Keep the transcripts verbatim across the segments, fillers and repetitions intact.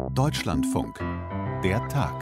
Deutschlandfunk. Der Tag.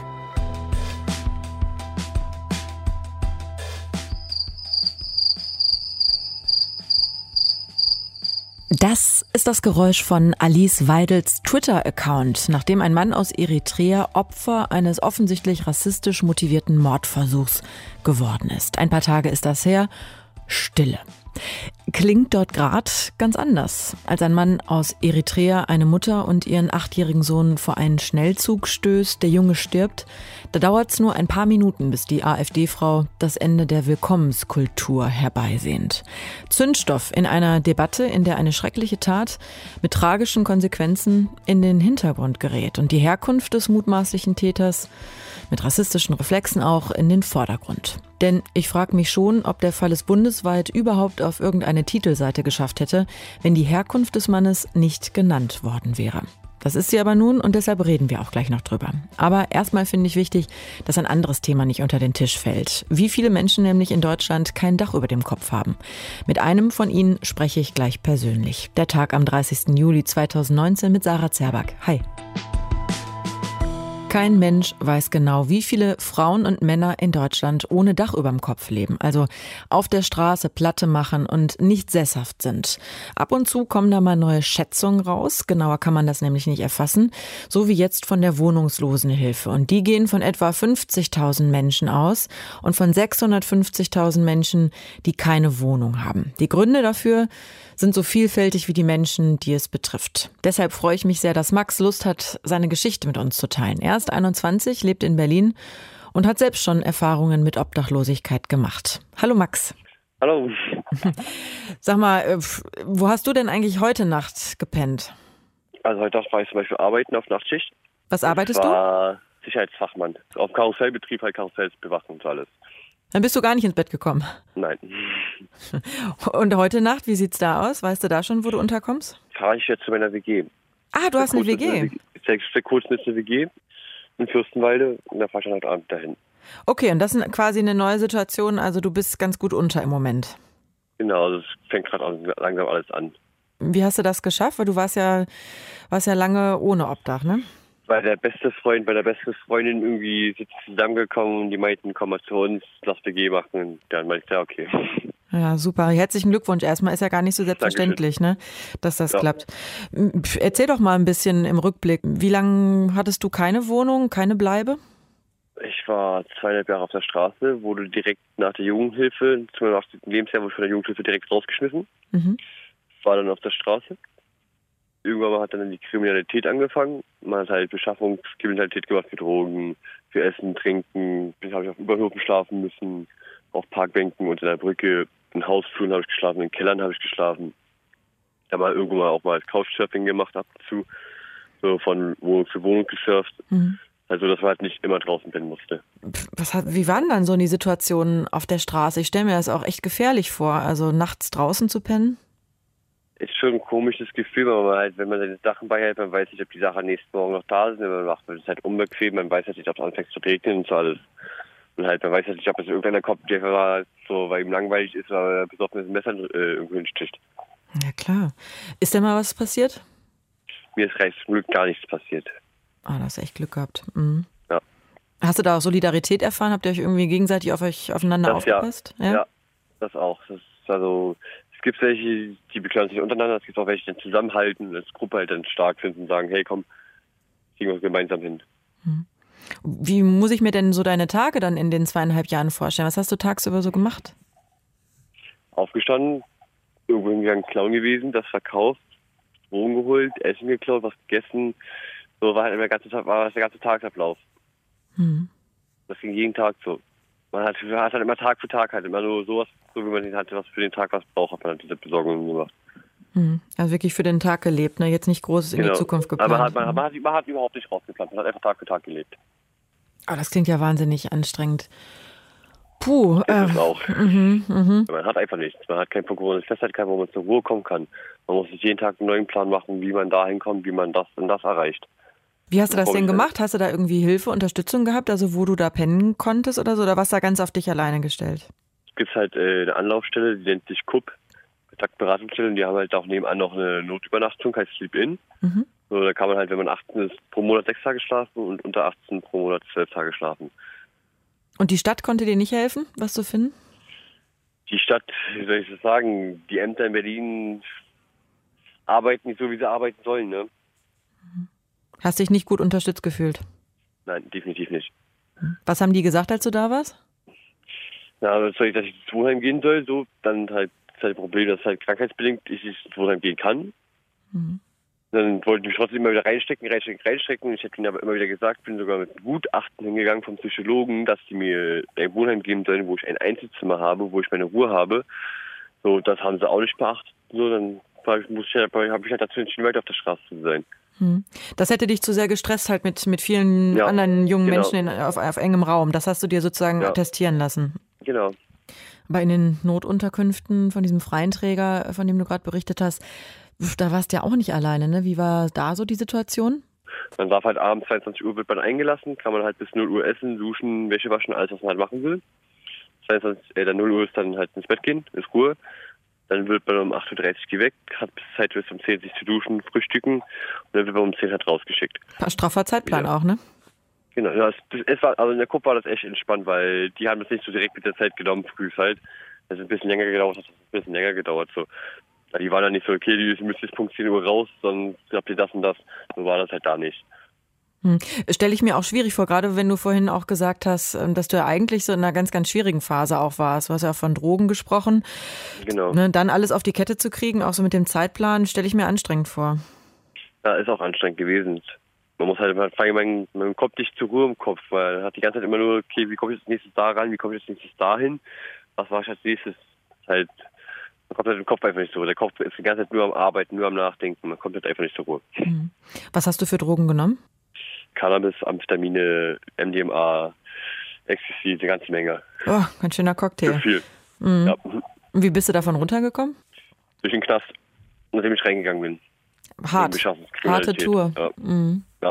Das ist das Geräusch von Alice Weidels Twitter-Account, nachdem ein Mann aus Eritrea Opfer eines offensichtlich rassistisch motivierten Mordversuchs geworden ist. Ein paar Tage ist das her. Stille. Klingt dort gerade ganz anders, als ein Mann aus Eritrea eine Mutter und ihren achtjährigen Sohn vor einen Schnellzug stößt, der Junge stirbt. Da dauert es nur ein paar Minuten, bis die AfD-Frau das Ende der Willkommenskultur herbeisehnt. Zündstoff in einer Debatte, in der eine schreckliche Tat mit tragischen Konsequenzen in den Hintergrund gerät und die Herkunft des mutmaßlichen Täters mit rassistischen Reflexen auch in den Vordergrund. Denn ich frage mich schon, ob der Fall es bundesweit überhaupt auf irgendeine Titelseite geschafft hätte, wenn die Herkunft des Mannes nicht genannt worden wäre. Das ist sie aber nun und deshalb reden wir auch gleich noch drüber. Aber erstmal finde ich wichtig, dass ein anderes Thema nicht unter den Tisch fällt. Wie viele Menschen nämlich in Deutschland kein Dach über dem Kopf haben. Mit einem von ihnen spreche ich gleich persönlich. Der Tag am dreißigsten Juli zweitausendneunzehn mit Sarah Zerback. Hi. Kein Mensch weiß genau, wie viele Frauen und Männer in Deutschland ohne Dach überm Kopf leben, also auf der Straße Platte machen und nicht sesshaft sind. Ab und zu kommen da mal neue Schätzungen raus, genauer kann man das nämlich nicht erfassen, so wie jetzt von der Wohnungslosenhilfe. Und die gehen von etwa fünfzigtausend Menschen aus und von sechshundertfünfzigtausend Menschen, die keine Wohnung haben. Die Gründe dafür sind so vielfältig wie die Menschen, die es betrifft. Deshalb freue ich mich sehr, dass Max Lust hat, seine Geschichte mit uns zu teilen. Er ist einundzwanzig, lebt in Berlin und hat selbst schon Erfahrungen mit Obdachlosigkeit gemacht. Hallo Max. Hallo. Sag mal, wo hast du denn eigentlich heute Nacht gepennt? Also heute Nacht war ich zum Beispiel arbeiten auf Nachtschicht. Was arbeitest du? Ich war Sicherheitsfachmann. Auf dem Karussellbetrieb, halt Karussells bewachen und so alles. Dann bist du gar nicht ins Bett gekommen? Nein. Und heute Nacht, wie sieht's da aus? Weißt du da schon, wo du unterkommst? Fahre ich jetzt zu meiner W G. Ah, du hast eine W G? Ich stehe kurz mit einer W G in Fürstenwalde und dann fahre ich dann heute Abend dahin. Okay, und das ist quasi eine neue Situation, also du bist ganz gut unter im Moment. Genau, also es fängt gerade langsam alles an. Wie hast du das geschafft? Weil du warst ja, warst ja lange ohne Obdach, ne? Bei der beste Freund, bei der beste Freundin irgendwie sind zusammengekommen und die meinten, komm mal zu uns, lass W G machen. Und dann meinte ich, ja, okay. Ja, super. Herzlichen Glückwunsch. Erstmal ist ja gar nicht so selbstverständlich, ne, dass das ja. klappt. Erzähl doch mal ein bisschen im Rückblick. Wie lange hattest du keine Wohnung, keine Bleibe? Ich war zweieinhalb Jahre auf der Straße, wurde direkt nach der Jugendhilfe, zu meinem achtzehnten Lebensjahr, wurde ich von der Jugendhilfe direkt rausgeschmissen. Mhm. War dann auf der Straße. Irgendwann hat dann die Kriminalität angefangen. Man hat halt Beschaffungskriminalität gemacht für Drogen, für Essen, Trinken. Dann habe ich auf Überhöfen schlafen müssen, auf Parkbänken unter der Brücke. In Hausfluren habe ich geschlafen, in Kellern habe ich geschlafen. Ich habe mal irgendwann mal auch mal Couchsurfing gemacht ab und zu. So von Wohnung zu Wohnung gesurft. Mhm. Also, dass man halt nicht immer draußen pennen musste. Was hat, wie waren dann so die Situationen auf der Straße? Ich stelle mir das auch echt gefährlich vor, also nachts draußen zu pennen. Ist schon ein komisches Gefühl, weil man halt, wenn man seine Sachen beihält, man weiß nicht, ob die Sachen am nächsten Morgen noch da sind, wenn man macht, man ist halt unbequem, man weiß halt nicht, ob es anfängt zu regnen und so alles. Und halt, man weiß halt nicht, ob es irgendeiner kommt, der einfach so, weil ihm langweilig ist, weil er besoffen ist, ein Messer äh, irgendwo hinsticht. Ja, klar. Ist denn mal was passiert? Mir ist recht zum Glück gar nichts passiert. Ah, du hast echt Glück gehabt. Mhm. Ja. Hast du da auch Solidarität erfahren? Habt ihr euch irgendwie gegenseitig auf euch aufeinander das, aufgepasst? Ja. Ja? ja, das auch. Das ist also, es gibt welche, die beklagen sich untereinander, es gibt auch welche, die zusammenhalten und als Gruppe halt dann stark sind und sagen, hey komm, kriegen wir gemeinsam hin. Mhm. Wie muss ich mir denn so deine Tage dann in den zweieinhalb Jahren vorstellen? Was hast du tagsüber so gemacht? Aufgestanden, irgendwo hingegangen, klauen gewesen, das verkauft, Drogen geholt, Essen geklaut, was gegessen. So war halt der ganze Tag, war das der ganze Tagesablauf. Mhm. Das ging jeden Tag so. Man hat, hat halt immer Tag für Tag halt immer nur sowas, so wie man hatte, was für den Tag was braucht, hat man halt diese Besorgungen gemacht. Mhm. Also wirklich für den Tag gelebt, ne? Jetzt nicht Großes in genau. die Zukunft geplant. Aber man hat, man, man, hat, man hat überhaupt nicht rausgeplant, man hat einfach Tag für Tag gelebt. Oh, das klingt ja wahnsinnig anstrengend. Puh. Das ist äh, auch. Mhm, mh. Man hat einfach nichts. Man hat keinen Punkt, wo man sich festhält, wo man zur Ruhe kommen kann. Man muss sich jeden Tag einen neuen Plan machen, wie man da hinkommt, wie man das und das erreicht. Wie hast du das denn gemacht? Hast du da irgendwie Hilfe, Unterstützung gehabt, also wo du da pennen konntest oder so? Oder warst du da ganz auf dich alleine gestellt? Es gibt halt äh, eine Anlaufstelle, die nennt sich K U P, Kontaktberatungsstelle. Und die haben halt auch nebenan noch eine Notübernachtung, heißt Sleep-In. Mhm. So, da kann man halt, wenn man achtzehn ist, pro Monat sechs Tage schlafen und unter achtzehn pro Monat zwölf Tage schlafen. Und die Stadt konnte dir nicht helfen, was zu finden? Die Stadt, wie soll ich das sagen, die Ämter in Berlin arbeiten nicht so, wie sie arbeiten sollen, ne? Hast dich nicht gut unterstützt gefühlt? Nein, definitiv nicht. Was haben die gesagt, als du da warst? Ja, das soll ich, dass ich ins Wohnheim gehen soll, so, dann halt das ist halt ein Problem, dass halt krankheitsbedingt ich ins Wohnheim gehen kann. Mhm. Dann wollten die mich trotzdem immer wieder reinstecken, reinstecken, reinstecken. Ich habe ihnen aber immer wieder gesagt, bin sogar mit einem Gutachten hingegangen vom Psychologen, dass die mir ein Wohnheim geben sollen, wo ich ein Einzelzimmer habe, wo ich meine Ruhe habe. So, das haben sie auch nicht beachtet. So, dann habe ich, hab ich halt dazu entschieden, weiter auf der Straße zu sein. Das hätte dich zu sehr gestresst, halt mit, mit vielen ja, anderen jungen genau. Menschen in, auf, auf engem Raum. Das hast du dir sozusagen ja. attestieren lassen. Genau. Aber in den Notunterkünften von diesem freien Träger, von dem du gerade berichtet hast, da warst du ja auch nicht alleine, ne? Wie war da so die Situation? Man darf halt abends zweiundzwanzig Uhr wird man eingelassen, kann man halt bis null Uhr essen, duschen, Wäsche waschen, alles, was man halt machen will. zweiundzwanzig, äh, dann null Uhr ist dann halt ins Bett gehen, ist Ruhe. Dann wird man um acht Uhr dreißig weg, hat bis Zeit bis um zehn sich zu duschen, frühstücken und dann wird man um zehn halt rausgeschickt. Ein straffer Zeitplan ja. auch, ne? Genau, ja, es, es war, also in der Gruppe war das echt entspannt, weil die haben das nicht so direkt mit der Zeit genommen, früh halt. Es ist ein bisschen länger gedauert, es hat ein bisschen länger gedauert, so. Die waren dann nicht so, okay, die müsst jetzt Punkt zehn Uhr raus, dann habt ihr das und das. So war das halt da nicht. Hm. Stelle ich mir auch schwierig vor, gerade wenn du vorhin auch gesagt hast, dass du ja eigentlich so in einer ganz, ganz schwierigen Phase auch warst. Du hast ja auch von Drogen gesprochen. Genau. Ne, dann alles auf die Kette zu kriegen, auch so mit dem Zeitplan, stelle ich mir anstrengend vor. Ja, ist auch anstrengend gewesen. Man muss halt fangen, man kommt nicht zur Ruhe im Kopf, weil man hat die ganze Zeit immer nur, okay, wie komme ich als nächstes da ran, wie komme ich als nächstes dahin, was mache ich als nächstes? Halt, man kommt halt im Kopf einfach nicht zur Ruhe. Der Kopf ist die ganze Zeit nur am Arbeiten, nur am Nachdenken, man kommt halt einfach nicht zur Ruhe. Mhm. Was hast du für Drogen genommen? Cannabis, Amphetamine, M D M A, Ecstasy, eine ganze Menge. Oh, ganz schöner Cocktail. Zu viel. Mhm. Ja. Und wie bist du davon runtergekommen? Durch den Knast, nachdem ich reingegangen bin. Hart, harte Tour. Ja. Mhm. ja.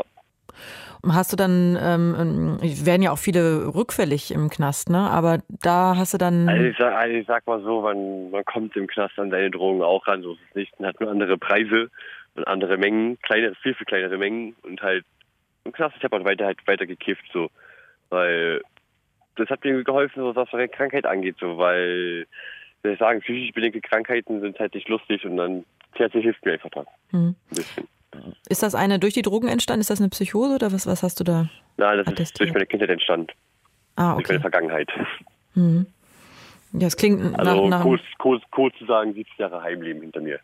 Hast du dann, ähm, werden ja auch viele rückfällig im Knast, ne? Aber da hast du dann... Also ich sag, also ich sag mal so, man, man kommt im Knast an seine Drogen auch ran, so ist es nicht. Man hat nur andere Preise und andere Mengen, kleine, viel, viel kleinere Mengen und halt im Knast, ich habe halt weiter, halt weiter gekifft, so. Weil das hat mir geholfen, so, was Krankheit angeht, so, weil, wie soll ich sagen, psychisch bedingte Krankheiten sind halt nicht lustig und dann tatsächlich hilft mir einfach dran. Hm. Ein bisschen. Ist das eine durch die Drogen entstanden? Ist das eine Psychose oder was, was hast du da? Nein, das attestiert? ist durch meine Kindheit entstanden. Ah, okay. Durch meine Vergangenheit. Hm. Ja, das klingt also nach... nach kurz, kurz, kurz zu sagen, siebzehn Jahre Heimleben hinter mir.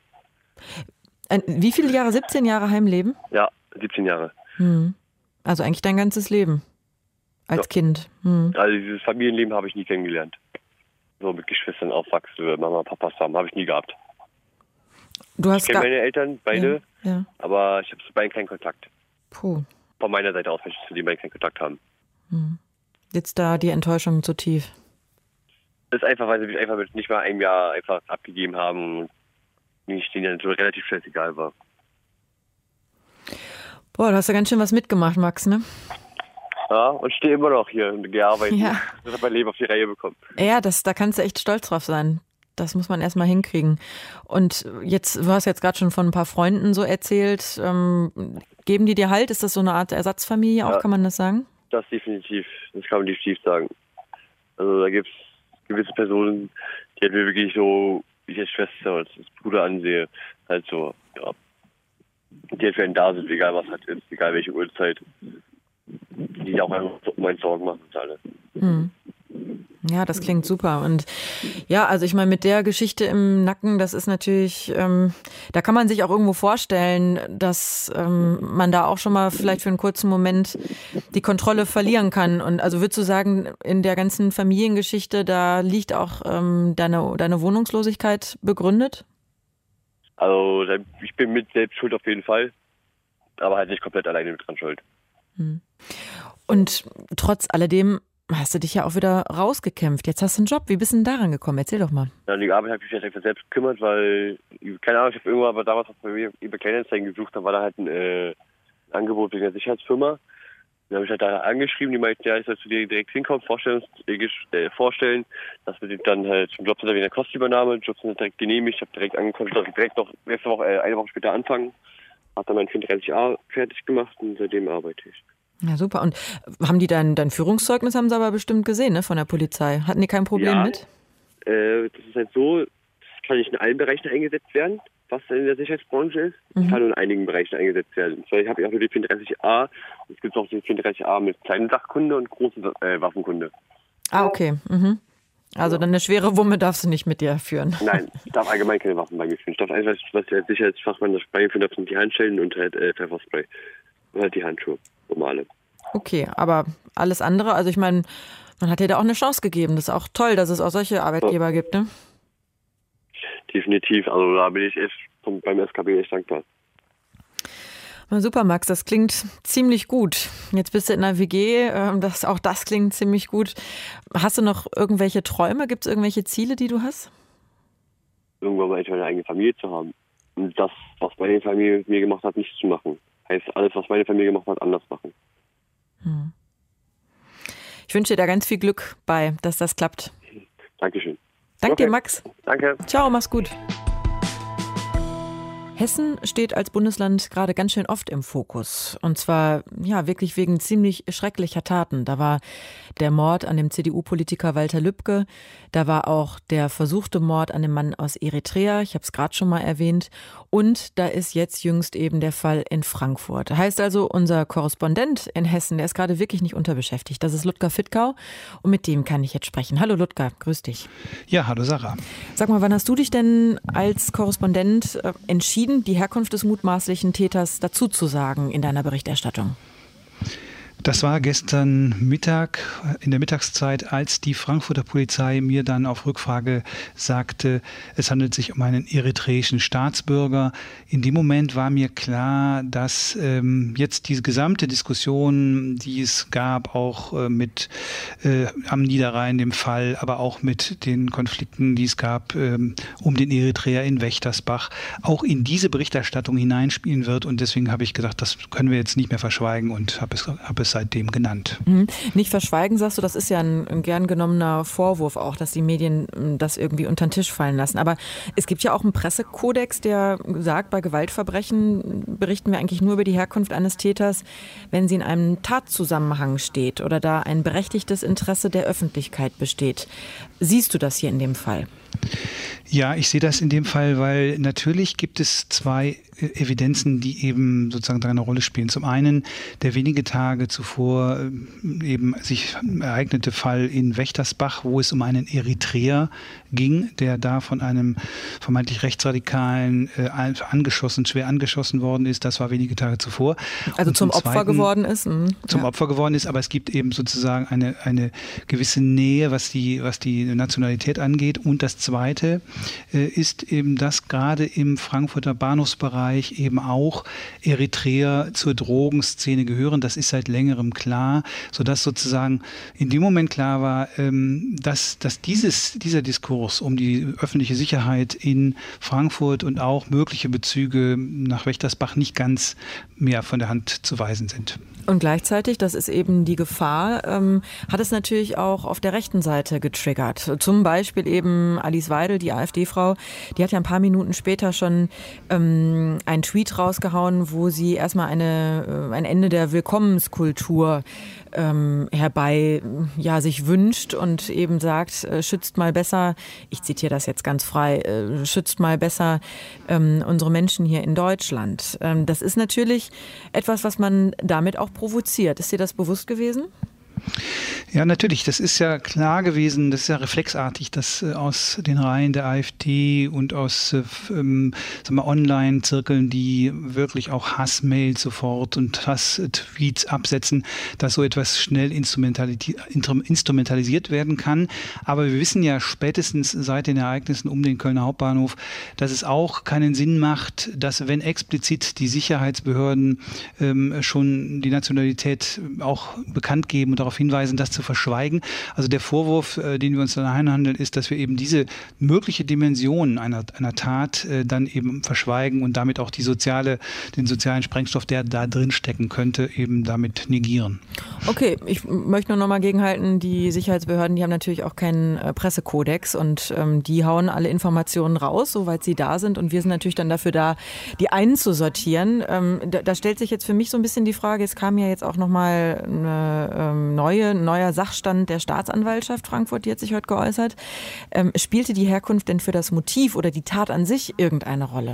Ein, wie viele Jahre? siebzehn Jahre Heimleben? Ja, siebzehn Jahre. Hm. Also eigentlich dein ganzes Leben als ja. Kind. Hm. Also dieses Familienleben habe ich nie kennengelernt. So mit Geschwistern aufwachsen, Mama, Papa zusammen, habe ich nie gehabt. Du hast ich kenne meine Eltern, beide, ja, ja. aber ich habe zu beiden keinen Kontakt. Puh. Von meiner Seite aus möchte ich zu den beiden keinen Kontakt haben. Hm. Jetzt da die Enttäuschung zu tief? Das ist einfach, weil sie mich einfach mit nicht mal einem Jahr einfach abgegeben haben und ich denen so relativ scheißegal war. Boah, da hast du ganz schön was mitgemacht, Max, ne? Ja, und stehe immer noch hier und gearbeitet. Ja. Das hat mein Leben auf die Reihe bekommen. Ja, das, da kannst du echt stolz drauf sein. Das muss man erstmal hinkriegen. Und jetzt, du hast jetzt gerade schon von ein paar Freunden so erzählt. Ähm, geben die dir Halt? Ist das so eine Art Ersatzfamilie auch, ja, kann man das sagen? Das definitiv. Das kann man definitiv sagen. Also da gibt es gewisse Personen, die halt mir wirklich so, wie ich als Schwester oder als Bruder ansehe, halt so, ja, die halt für einen da sind, egal was halt ist, egal welche Uhrzeit. Die auch einfach um einen Sorgen machen und alle. Hm. Ja, das klingt super. Und ja, also ich meine, mit der Geschichte im Nacken, das ist natürlich, ähm, da kann man sich auch irgendwo vorstellen, dass ähm, man da auch schon mal vielleicht für einen kurzen Moment die Kontrolle verlieren kann. Und also würdest du sagen, in der ganzen Familiengeschichte, da liegt auch ähm, deine, deine Wohnungslosigkeit begründet? Also ich bin mit selbst schuld auf jeden Fall, aber halt nicht komplett alleine mit dran schuld. Hm. Und trotz alledem hast du dich ja auch wieder rausgekämpft. Jetzt hast du einen Job. Wie bist du denn daran gekommen? Erzähl doch mal. Ja, die Arbeit habe ich mich einfach selbst gekümmert, weil, keine Ahnung, ich habe irgendwann aber damals bei mir über Kleinanzeigen gesucht, da war da halt ein äh, Angebot wegen der Sicherheitsfirma. Dann habe ich halt da angeschrieben, die meinten, ja, ich soll zu dir direkt hinkommen, vorstellen, äh, vorstellen, dass wir dann halt zum Jobcenter wegen der Kostenübernahme, Jobcenter direkt genehmigt, ich habe direkt angekommen, ich darf direkt noch nächste Woche, äh, eine Woche später anfangen. Habe dann mein vierunddreißig a fertig gemacht und seitdem arbeite ich. Ja, super. Und haben die dein, dein Führungszeugnis, haben sie aber bestimmt gesehen, ne, von der Polizei. Hatten die kein Problem ja, mit? Äh, das ist halt so, das kann nicht in allen Bereichen eingesetzt werden, was in der Sicherheitsbranche ist. Das Mhm. kann nur in einigen Bereichen eingesetzt werden. Ich habe ja auch nur die vierunddreißig a. Es gibt auch die vierunddreißig a mit kleinen Sachkunde und großen äh, Waffenkunde. Ah, okay. Mhm. Also Ja. dann eine schwere Wumme darfst du nicht mit dir führen. Nein, ich darf allgemein keine Waffen bei mir führen. Ich darf einfach, was ich als Sicherheitsfachmann das bei mir führen darf, sind die Handschellen und halt äh, Pfefferspray. Und halt die Handschuhe, normale. Okay, aber alles andere, also ich meine, man hat dir da auch eine Chance gegeben. Das ist auch toll, dass es auch solche Arbeitgeber ja. gibt, ne? Definitiv, also da bin ich echt vom, beim S K B echt dankbar. Na super, Max, das klingt ziemlich gut. Jetzt bist du in der W G, das, auch das klingt ziemlich gut. Hast du noch irgendwelche Träume? Gibt es irgendwelche Ziele, die du hast? Irgendwann mal eine eigene Familie zu haben. Und das, was meine Familie mit mir gemacht hat, nicht zu machen. Heißt, alles, was meine Familie gemacht hat, anders machen. Hm. Ich wünsche dir da ganz viel Glück bei, dass das klappt. Dankeschön. Danke okay. dir, Max. Danke. Ciao, mach's gut. Hessen steht als Bundesland gerade ganz schön oft im Fokus. Und zwar ja wirklich wegen ziemlich schrecklicher Taten. Da war der Mord an dem C D U-Politiker Walter Lübcke. Da war auch der versuchte Mord an dem Mann aus Eritrea. Ich habe es gerade schon mal erwähnt. Und da ist jetzt jüngst eben der Fall in Frankfurt. Heißt also, unser Korrespondent in Hessen, der ist gerade wirklich nicht unterbeschäftigt. Das ist Ludger Fittkau. Und mit dem kann ich jetzt sprechen. Hallo Ludger, grüß dich. Ja, hallo Sarah. Sag mal, wann hast du dich denn als Korrespondent äh, entschieden, die Herkunft des mutmaßlichen Täters dazu zu sagen in deiner Berichterstattung? Das war gestern Mittag, in der Mittagszeit, als die Frankfurter Polizei mir dann auf Rückfrage sagte, es handelt sich um einen eritreischen Staatsbürger. In dem Moment war mir klar, dass ähm, jetzt diese gesamte Diskussion, die es gab, auch äh, mit äh, am Niederrhein, dem Fall, aber auch mit den Konflikten, die es gab ähm, um den Eritreer in Wächtersbach, auch in diese Berichterstattung hineinspielen wird. Und deswegen habe ich gedacht, das können wir jetzt nicht mehr verschweigen und habe es, habe es seitdem genannt. Mhm. Nicht verschweigen, sagst du, das ist ja ein, ein gern genommener Vorwurf auch, dass die Medien das irgendwie unter den Tisch fallen lassen. Aber es gibt ja auch einen Pressekodex, der sagt, bei Gewaltverbrechen berichten wir eigentlich nur über die Herkunft eines Täters, wenn sie in einem Tatzusammenhang steht oder da ein berechtigtes Interesse der Öffentlichkeit besteht. Siehst du das hier in dem Fall? Ja, ich sehe das in dem Fall, weil natürlich gibt es zwei Evidenzen, die eben sozusagen da eine Rolle spielen. Zum einen der wenige Tage zuvor eben sich ereignete Fall in Wächtersbach, wo es um einen Eritreer ging, der da von einem vermeintlich Rechtsradikalen äh, angeschossen, schwer angeschossen worden ist. Das war wenige Tage zuvor. Also Und zum, zum Opfer Zweiten, geworden ist. Mhm. Zum ja. Opfer geworden ist, aber es gibt eben sozusagen eine, eine gewisse Nähe, was die, was die Nationalität angeht. Und das Zweite äh, ist eben, dass gerade im Frankfurter Bahnhofsbereich eben auch Eritreer zur Drogenszene gehören. Das ist seit längerem klar, sodass sozusagen in dem Moment klar war, ähm, dass, dass dieses, dieser Diskurs um die öffentliche Sicherheit in Frankfurt und auch mögliche Bezüge nach Wächtersbach nicht ganz mehr von der Hand zu weisen sind. Und gleichzeitig, das ist eben die Gefahr, ähm, hat es natürlich auch auf der rechten Seite getriggert. Zum Beispiel eben Alice Weidel, die AfD-Frau, die hat ja ein paar Minuten später schon ähm, einen Tweet rausgehauen, wo sie erstmal eine, äh, ein Ende der Willkommenskultur ähm, herbei ja, sich wünscht und eben sagt, äh, schützt mal besser, ich zitiere das jetzt ganz frei, äh, schützt mal besser ähm, unsere Menschen hier in Deutschland. Ähm, das ist natürlich etwas, was man damit auch provoziert. Ist dir das bewusst gewesen? Ja, natürlich. Das ist ja klar gewesen, das ist ja reflexartig, dass äh, aus den Reihen der AfD und aus äh, ähm, sagen wir, Online-Zirkeln, die wirklich auch Hassmails sofort und Hass-Tweets absetzen, dass so etwas schnell instrumentalisi- instrumentalisiert werden kann. Aber wir wissen ja spätestens seit den Ereignissen um den Kölner Hauptbahnhof, dass es auch keinen Sinn macht, dass wenn explizit die Sicherheitsbehörden ähm, schon die Nationalität auch bekannt geben und darauf hinweisen, dass zu verschweigen. Also der Vorwurf, äh, den wir uns dann einhandeln, ist, dass wir eben diese mögliche Dimension einer, einer Tat äh, dann eben verschweigen und damit auch die soziale, den sozialen Sprengstoff, der da drin stecken könnte, eben damit negieren. Okay, ich möchte nur noch mal gegenhalten, die Sicherheitsbehörden, die haben natürlich auch keinen äh, Pressekodex und ähm, die hauen alle Informationen raus, soweit sie da sind, und wir sind natürlich dann dafür da, die einzusortieren. Ähm, da, da stellt sich jetzt für mich so ein bisschen die Frage, es kam ja jetzt auch noch mal eine ähm, neue, ein neuer Sachstand der Staatsanwaltschaft Frankfurt, die hat sich heute geäußert. Ähm, spielte die Herkunft denn für das Motiv oder die Tat an sich irgendeine Rolle?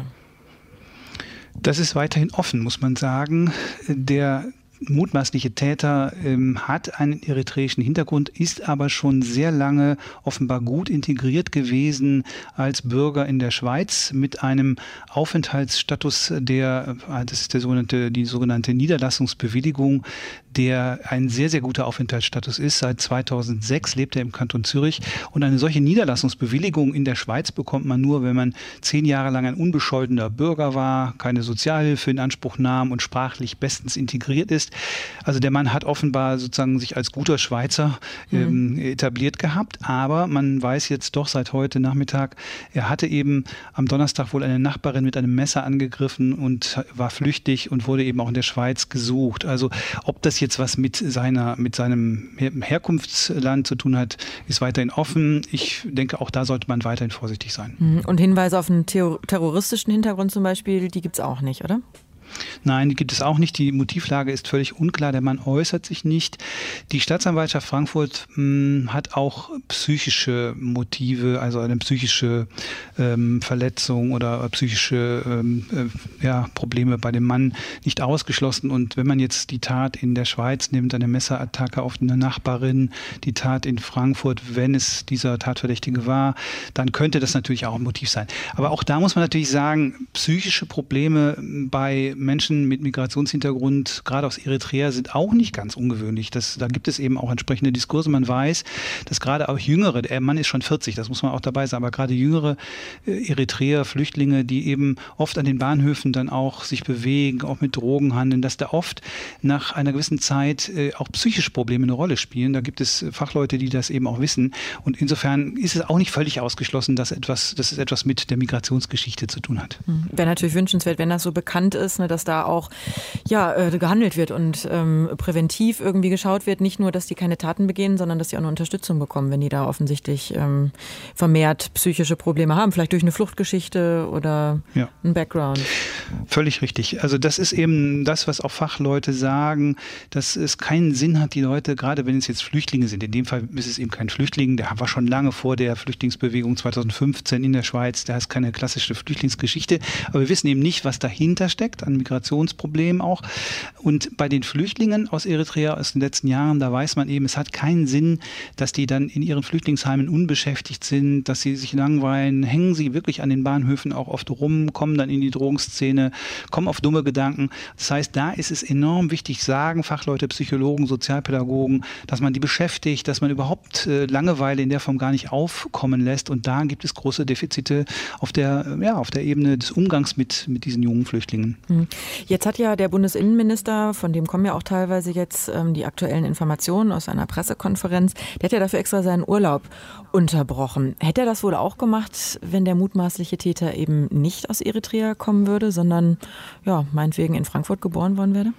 Das ist weiterhin offen, muss man sagen. Der mutmaßliche Täter ähm, hat einen eritreischen Hintergrund, ist aber schon sehr lange offenbar gut integriert gewesen als Bürger in der Schweiz mit einem Aufenthaltsstatus, der, das ist der sogenannte, die sogenannte Niederlassungsbewilligung, der ein sehr, sehr guter Aufenthaltsstatus ist. Seit zweitausendsechs lebt er im Kanton Zürich und eine solche Niederlassungsbewilligung in der Schweiz bekommt man nur, wenn man zehn Jahre lang ein unbescholtener Bürger war, keine Sozialhilfe in Anspruch nahm und sprachlich bestens integriert ist. Also der Mann hat offenbar sozusagen sich als guter Schweizer ähm, mhm. etabliert gehabt, aber man weiß jetzt doch seit heute Nachmittag, er hatte eben am Donnerstag wohl eine Nachbarin mit einem Messer angegriffen und war flüchtig und wurde eben auch in der Schweiz gesucht. Also ob das jetzt was mit seiner, mit seinem Herkunftsland zu tun hat, ist weiterhin offen. Ich denke, auch da sollte man weiterhin vorsichtig sein. Und Hinweise auf einen terroristischen Hintergrund zum Beispiel, die gibt es auch nicht, oder? Nein, die gibt es auch nicht. Die Motivlage ist völlig unklar. Der Mann äußert sich nicht. Die Staatsanwaltschaft Frankfurt mh, hat auch psychische Motive, also eine psychische ähm, Verletzung oder psychische ähm, äh, ja, Probleme bei dem Mann nicht ausgeschlossen. Und wenn man jetzt die Tat in der Schweiz nimmt, eine Messerattacke auf eine Nachbarin, die Tat in Frankfurt, wenn es dieser Tatverdächtige war, dann könnte das natürlich auch ein Motiv sein. Aber auch da muss man natürlich sagen, psychische Probleme bei Menschen mit Migrationshintergrund, gerade aus Eritrea, sind auch nicht ganz ungewöhnlich. Das, da gibt es eben auch entsprechende Diskurse. Man weiß, dass gerade auch Jüngere, der Mann ist schon vierzig, das muss man auch dabei sagen, aber gerade jüngere äh, Eritreer, Flüchtlinge, die eben oft an den Bahnhöfen dann auch sich bewegen, auch mit Drogen handeln, dass da oft nach einer gewissen Zeit äh, auch psychische Probleme eine Rolle spielen. Da gibt es Fachleute, die das eben auch wissen. Und insofern ist es auch nicht völlig ausgeschlossen, dass, etwas, dass es etwas mit der Migrationsgeschichte zu tun hat. Wäre natürlich wünschenswert, wenn das so bekannt ist, ne, dass da auch ja, äh, gehandelt wird und ähm, präventiv irgendwie geschaut wird. Nicht nur, dass die keine Taten begehen, sondern dass sie auch eine Unterstützung bekommen, wenn die da offensichtlich ähm, vermehrt psychische Probleme haben. Vielleicht durch eine Fluchtgeschichte oder ja. einen Background. Völlig richtig. Also das ist eben das, was auch Fachleute sagen, dass es keinen Sinn hat, die Leute, gerade wenn es jetzt Flüchtlinge sind, in dem Fall ist es eben kein Flüchtling, der war schon lange vor der Flüchtlingsbewegung zweitausendfünfzehn in der Schweiz, da ist keine klassische Flüchtlingsgeschichte, aber wir wissen eben nicht, was dahinter steckt an Migrationsproblemen auch. Und bei den Flüchtlingen aus Eritrea aus den letzten Jahren, da weiß man eben, es hat keinen Sinn, dass die dann in ihren Flüchtlingsheimen unbeschäftigt sind, dass sie sich langweilen, hängen sie wirklich an den Bahnhöfen auch oft rum, kommen dann in die Drogenszene, kommen auf dumme Gedanken. Das heißt, da ist es enorm wichtig, sagen Fachleute, Psychologen, Sozialpädagogen, dass man die beschäftigt, dass man überhaupt äh, Langeweile in der Form gar nicht aufkommen lässt. Und da gibt es große Defizite auf der, ja, auf der Ebene des Umgangs mit, mit diesen jungen Flüchtlingen. Jetzt hat ja der Bundesinnenminister, von dem kommen ja auch teilweise jetzt ähm, die aktuellen Informationen aus einer Pressekonferenz, der hat ja dafür extra seinen Urlaub unterbrochen. Hätte er das wohl auch gemacht, wenn der mutmaßliche Täter eben nicht aus Eritrea kommen würde, sondern ja, meinetwegen in Frankfurt geboren worden wäre?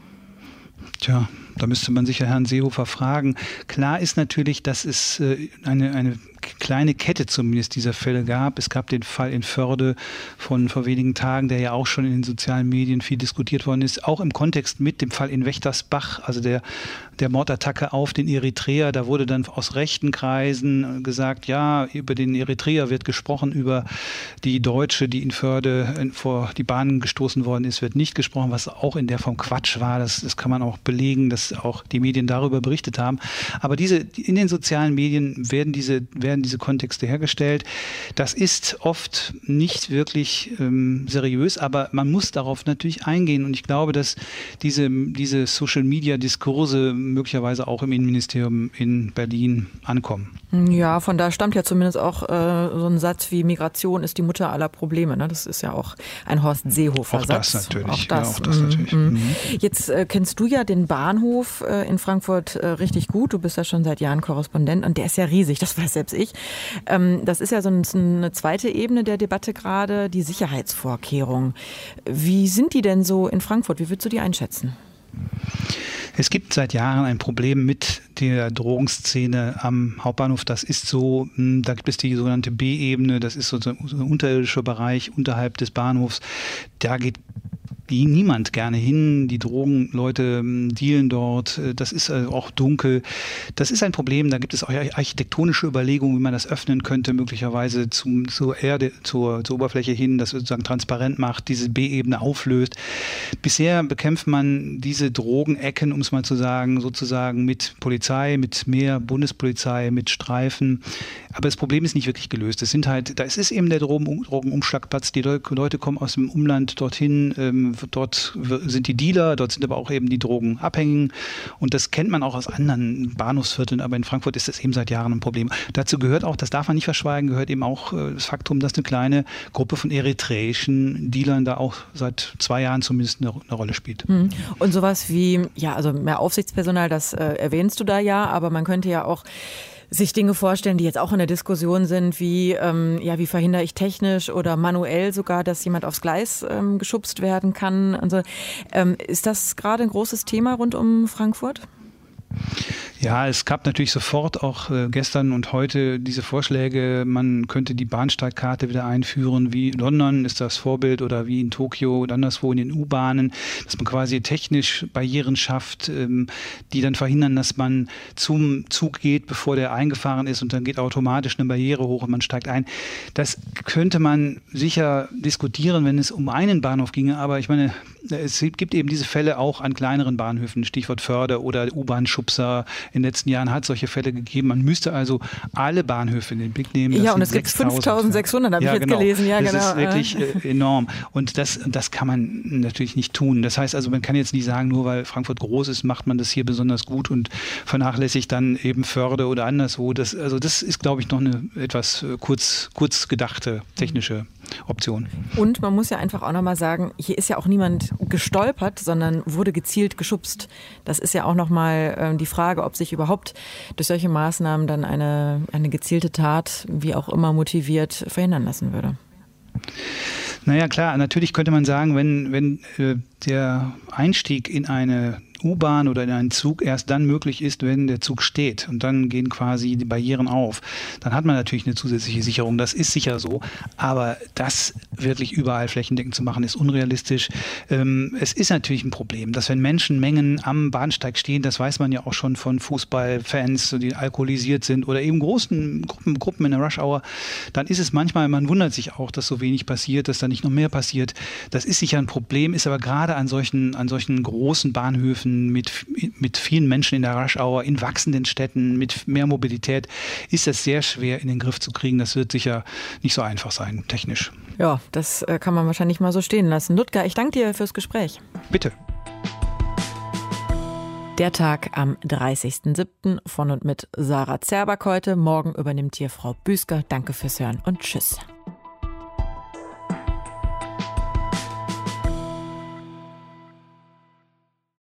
Tja, da müsste man sicher Herrn Seehofer fragen. Klar ist natürlich, dass es äh, eine, eine kleine Kette zumindest dieser Fälle gab. Es gab den Fall in Förde von vor wenigen Tagen, der ja auch schon in den sozialen Medien viel diskutiert worden ist, auch im Kontext mit dem Fall in Wächtersbach, also der, der Mordattacke auf den Eritreer. Da wurde dann aus rechten Kreisen gesagt, ja, über den Eritreer wird gesprochen, über die Deutsche, die in Förde vor die Bahn gestoßen worden ist, wird nicht gesprochen, was auch in der Form Quatsch war. Das, das kann man auch belegen, dass auch die Medien darüber berichtet haben. Aber diese, in den sozialen Medien werden diese, werden diese Kontexte hergestellt. Das ist oft nicht wirklich ähm, seriös, aber man muss darauf natürlich eingehen. Und ich glaube, dass diese, diese Social-Media-Diskurse möglicherweise auch im Innenministerium in Berlin ankommen. Ja, von da stammt ja zumindest auch äh, so ein Satz wie Migration ist die Mutter aller Probleme. Ne? Das ist ja auch ein Horst Seehofer Satz. Auch das natürlich. Auch das, ja, auch das natürlich. Mhm. Mhm. Jetzt äh, kennst du ja den Bahnhof äh, in Frankfurt äh, richtig gut. Du bist ja schon seit Jahren Korrespondent und der ist ja riesig, das weiß selbst ich. Ähm, das ist ja so ein, so eine zweite Ebene der Debatte gerade, die Sicherheitsvorkehrungen. Wie sind die denn so in Frankfurt? Wie würdest du die einschätzen? Es gibt seit Jahren ein Problem mit der Drogenszene am Hauptbahnhof. Das ist so, da gibt es die sogenannte B-Ebene, das ist so ein unterirdischer Bereich unterhalb des Bahnhofs. Da geht niemand gerne hin. Die Drogenleute dealen dort. Das ist auch dunkel. Das ist ein Problem. Da gibt es auch architektonische Überlegungen, wie man das öffnen könnte, möglicherweise zum, zur Erde, zur, zur Oberfläche hin, das sozusagen transparent macht, diese B-Ebene auflöst. Bisher bekämpft man diese Drogenecken, um es mal zu sagen, sozusagen mit Polizei, mit mehr Bundespolizei, mit Streifen. Aber das Problem ist nicht wirklich gelöst. Es sind halt, da ist eben der Drogen, Drogenumschlagplatz. Die Leute kommen aus dem Umland dorthin. Ähm, dort sind die Dealer, dort sind aber auch eben die Drogenabhängigen. Und das kennt man auch aus anderen Bahnhofsvierteln. Aber in Frankfurt ist das eben seit Jahren ein Problem. Dazu gehört auch, das darf man nicht verschweigen, gehört eben auch das Faktum, dass eine kleine Gruppe von eritreischen Dealern da auch seit zwei Jahren zumindest eine, eine Rolle spielt. Und sowas wie, ja, also mehr Aufsichtspersonal, das äh, erwähnst du da ja, aber man könnte ja auch sich Dinge vorstellen, die jetzt auch in der Diskussion sind, wie, ähm, ja, wie verhindere ich technisch oder manuell sogar, dass jemand aufs Gleis ähm, geschubst werden kann. Also, ähm, ist das gerade ein großes Thema rund um Frankfurt? Ja, es gab natürlich sofort auch äh, gestern und heute diese Vorschläge, man könnte die Bahnsteigkarte wieder einführen, wie London ist das Vorbild oder wie in Tokio und anderswo in den U-Bahnen, dass man quasi technisch Barrieren schafft, ähm, die dann verhindern, dass man zum Zug geht, bevor der eingefahren ist und dann geht automatisch eine Barriere hoch und man steigt ein. Das könnte man sicher diskutieren, wenn es um einen Bahnhof ginge, aber ich meine, es gibt eben diese Fälle auch an kleineren Bahnhöfen, Stichwort Förde oder U-Bahn-Schubser. In den letzten Jahren hat es solche Fälle gegeben. Man müsste also alle Bahnhöfe in den Blick nehmen. Das ja, und es gibt fünftausendsechshundert, habe ja, ich jetzt genau. gelesen. Ja, das genau. ist wirklich äh, enorm. Und das, das kann man natürlich nicht tun. Das heißt also, man kann jetzt nicht sagen, nur weil Frankfurt groß ist, macht man das hier besonders gut und vernachlässigt dann eben Förde oder anderswo. Das, also das ist, glaube ich, noch eine etwas kurz, kurz gedachte technische Option. Und man muss ja einfach auch nochmal sagen, hier ist ja auch niemand gestolpert, sondern wurde gezielt geschubst. Das ist ja auch nochmal äh, die Frage, ob sich überhaupt durch solche Maßnahmen dann eine, eine gezielte Tat, wie auch immer motiviert, verhindern lassen würde. Naja, klar, natürlich könnte man sagen, wenn, wenn äh, der Einstieg in eine U-Bahn oder in einen Zug erst dann möglich ist, wenn der Zug steht und dann gehen quasi die Barrieren auf. Dann hat man natürlich eine zusätzliche Sicherung, das ist sicher so, aber das wirklich überall flächendeckend zu machen, ist unrealistisch. Ähm, es ist natürlich ein Problem, dass wenn Menschenmengen am Bahnsteig stehen, das weiß man ja auch schon von Fußballfans, die alkoholisiert sind oder eben großen Gruppen, Gruppen in der Rush-Hour, dann ist es manchmal, man wundert sich auch, dass so wenig passiert, dass da nicht noch mehr passiert. Das ist sicher ein Problem, ist aber gerade an solchen, an solchen großen Bahnhöfen Mit, mit vielen Menschen in der Rush-Hour, in wachsenden Städten, mit mehr Mobilität, ist das sehr schwer in den Griff zu kriegen. Das wird sicher nicht so einfach sein, technisch. Ja, das kann man wahrscheinlich mal so stehen lassen. Ludger, ich danke dir fürs Gespräch. Bitte. Der Tag am dreißigsten siebten von und mit Sarah Zerback heute. Morgen übernimmt hier Frau Büsker. Danke fürs Hören und tschüss.